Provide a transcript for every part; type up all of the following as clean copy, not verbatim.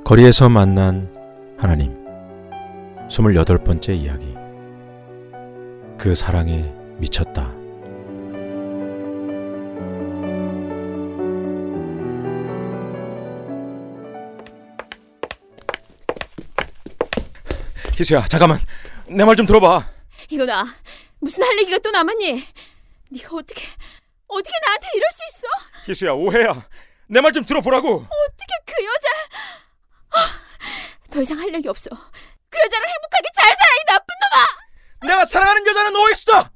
거리에서 만난 하나님 28번째 이야기. 그 사랑에 미쳤다. 희수야, 잠깐만. 내 말 좀 들어봐. 이거다. 무슨 할 얘기가 또 남았니? 네가 어떻게 나한테 이럴 수 있어? 희수야, 오해야. 내 말 좀 들어보라고. 어떻게 그 여자... 더 이상 할 얘기 없어. 그 여자랑 행복하게 잘 살아, 이 나쁜 놈아! 내가 사랑하는 여자는 오이스다.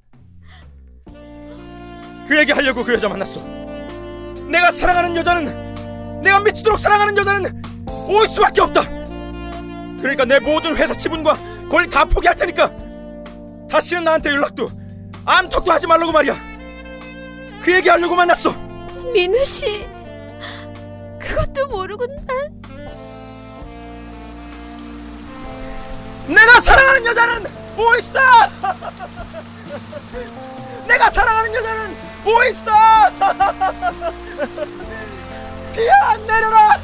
그 얘기 하려고 그 여자 만났어. 내가 사랑하는 여자는, 내가 미치도록 사랑하는 여자는 오이스밖에 없다. 그러니까 내 모든 회사 지분과 권리 다 포기할 테니까 다시는 나한테 연락도 암톡도 하지 말라고 말이야. 그 얘기 하려고 만났어. 민우 씨, 그것도 모르고 난... 내가 사랑하는 여자는 오이스다. 내가 사랑하는 여자는 오이스다. 비야, 내려라.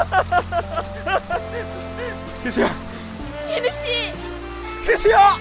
희수야. 민우 씨. 희수야.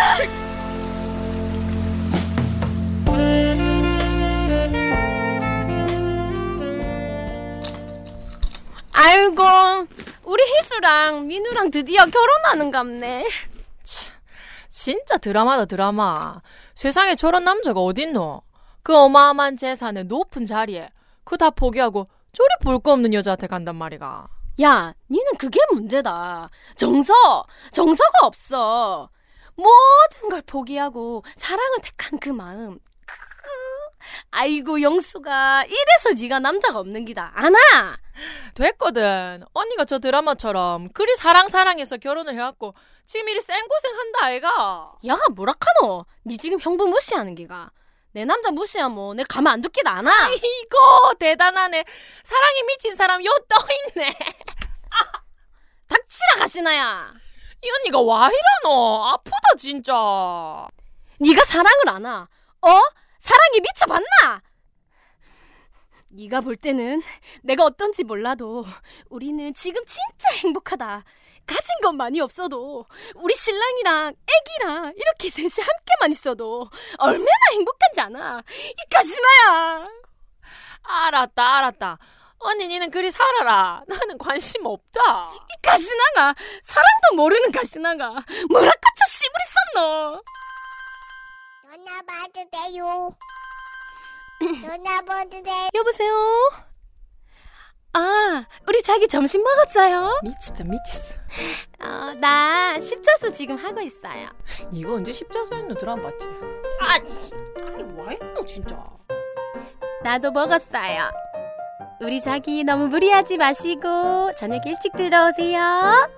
아이고, 우리 희수랑 민우랑 드디어 결혼하는갑네. 진짜 드라마다, 드라마. 세상에 저런 남자가 어딨노? 그 어마어마한 재산의 높은 자리에 그 다 포기하고 저리 볼 거 없는 여자한테 간단 말이가. 야, 니는 그게 문제다. 정서가 없어. 모든 걸 포기하고 사랑을 택한 그 마음. 아이고, 영수가 이래서 네가 남자가 없는 기다. 아나? 됐거든. 언니가 저 드라마처럼 그리 사랑해서 결혼을 해갖고 지금 이리 쌩고생한다 아이가. 야가 뭐라카노? 니 지금 형부 무시하는 기가. 내 남자 무시하면 내 가만 안 두기다 아나? 이거 대단하네. 사랑에 미친 사람 요 떠있네. 닥치라 가시나야. 이 언니가 와 이러노? 아프다 진짜. 네가 사랑을 아나? 사랑이 미쳐봤나? 네가 볼 때는 내가 어떤지 몰라도 우리는 지금 진짜 행복하다. 가진 건 많이 없어도 우리 신랑이랑 애기랑 이렇게 셋이 함께만 있어도 얼마나 행복한지 아나? 이 가시나야. 알았다. 언니 니는 그리 살아라. 나는 관심 없다. 이 가시나가 사랑도 모르는 가시나가 뭐라까 저 씨부리 썼노. 전화 봐도 돼요. 전화 봐도 돼요. 여보세요? 우리 자기 점심 먹었어요? 미쳤어. 나 십자수 지금 하고 있어요. 이거 언제 십자수 했노? 드라마 봤지? 아니 와 했노 진짜. 나도 먹었어요. 우리 자기 너무 무리하지 마시고 저녁 일찍 들어오세요.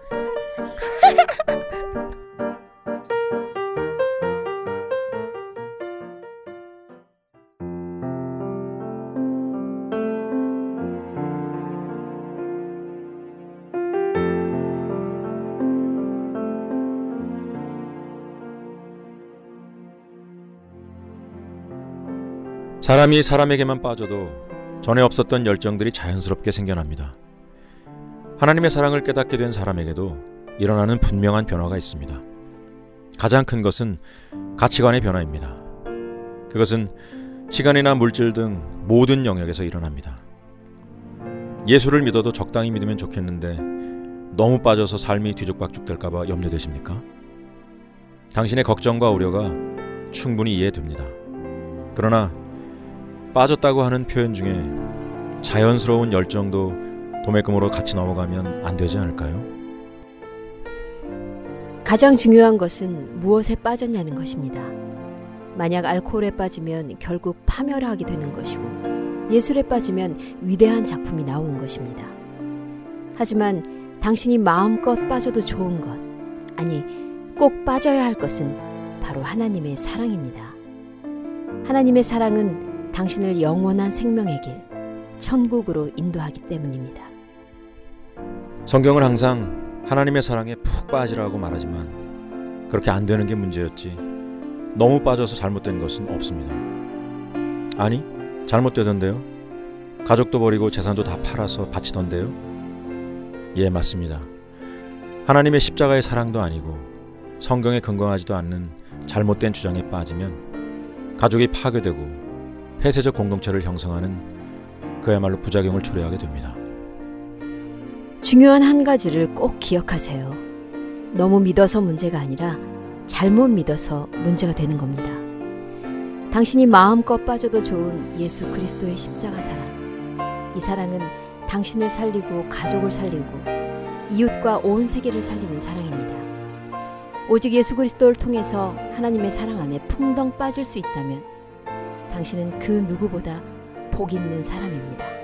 사람이 사람에게만 빠져도 전에 없었던 열정들이 자연스럽게 생겨납니다. 하나님의 사랑을 깨닫게 된 사람에게도 일어나는 분명한 변화가 있습니다. 가장 큰 것은 가치관의 변화입니다. 그것은 시간이나 물질 등 모든 영역에서 일어납니다. 예수를 믿어도 적당히 믿으면 좋겠는데 너무 빠져서 삶이 뒤죽박죽 될까봐 염려되십니까? 당신의 걱정과 우려가 충분히 이해됩니다. 그러나 빠졌다고 하는 표현 중에 자연스러운 열정도 도매금으로 같이 넘어가면 안 되지 않을까요? 가장 중요한 것은 무엇에 빠졌냐는 것입니다. 만약 알코올에 빠지면 결국 파멸하게 되는 것이고 예술에 빠지면 위대한 작품이 나오는 것입니다. 하지만 당신이 마음껏 빠져도 좋은 것, 아니 꼭 빠져야 할 것은 바로 하나님의 사랑입니다. 하나님의 사랑은 당신을 영원한 생명의 길, 천국으로 인도하기 때문입니다. 성경은 항상 하나님의 사랑에 푹 빠지라고 말하지만 그렇게 안 되는 게 문제였지 너무 빠져서 잘못된 것은 없습니다. 아니, 잘못되던데요. 가족도 버리고 재산도 다 팔아서 바치던데요. 예, 맞습니다. 하나님의 십자가의 사랑도 아니고 성경에 근거하지도 않는 잘못된 주장에 빠지면 가족이 파괴되고 폐쇄적 공동체를 형성하는 그야말로 부작용을 초래하게 됩니다. 중요한 한 가지를 꼭 기억하세요. 너무 믿어서 문제가 아니라 잘못 믿어서 문제가 되는 겁니다. 당신이 마음껏 빠져도 좋은 예수 그리스도의 십자가 사랑. 이 사랑은 당신을 살리고 가족을 살리고 이웃과 온 세계를 살리는 사랑입니다. 오직 예수 그리스도를 통해서 하나님의 사랑 안에 풍덩 빠질 수 있다면 당신은 그 누구보다 복 있는 사람입니다.